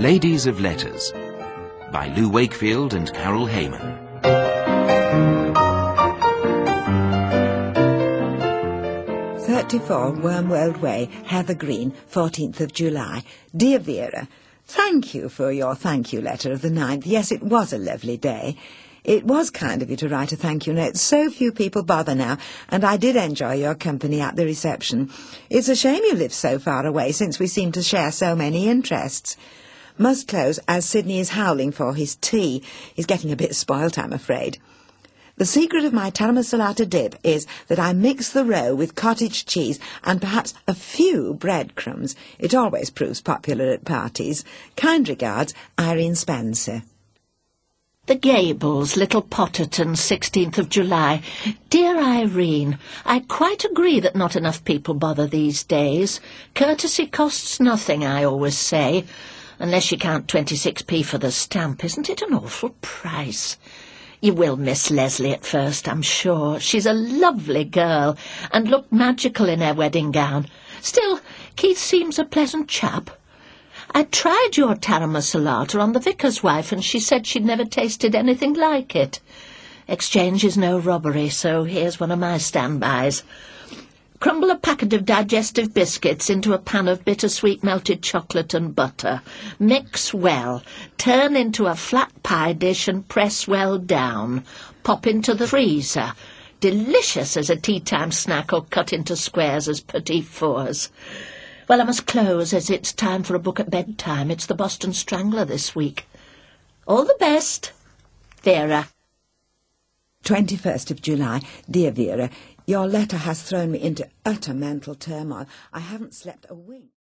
Ladies of Letters by Lou Wakefield and Carol Heyman. 34 Wormwold Way, Heather Green, 14th of July. Dear Vera, thank you for your thank you letter of the 9th. Yes, it was a lovely day. It was kind of you to write a thank you note. So few people bother now, and I did enjoy your company at the reception. It's a shame you live so far away, since we seem to share so many interests. Must close, as Sydney is howling for his tea. He's getting a bit spoilt, I'm afraid. The secret of my taramasalata dip is that I mix the roe with cottage cheese and perhaps a few breadcrumbs. It always proves popular at parties. Kind regards, Irene Spencer. The Gables, Little Potterton, 16th of July. Dear Irene, I quite agree that not enough people bother these days. Courtesy costs nothing, I always say. Unless you count 26p for the stamp, isn't it an awful price? You will miss Leslie at first, I'm sure. She's a lovely girl, and looked magical in her wedding gown. Still, Keith seems a pleasant chap. I tried your taramasalata on the vicar's wife, and she said she'd never tasted anything like it. Exchange is no robbery, so here's one of my standbys. Crumble a packet of digestive biscuits into a pan of bittersweet melted chocolate and butter. Mix well. Turn into a flat pie dish and press well down. Pop into the freezer. Delicious as a tea-time snack or cut into squares as petit fours. Well, I must close as it's time for a book at bedtime. It's the Boston Strangler this week. All the best, Vera. 21st of July. Dear Vera, your letter has thrown me into utter mental turmoil. I haven't slept a wink.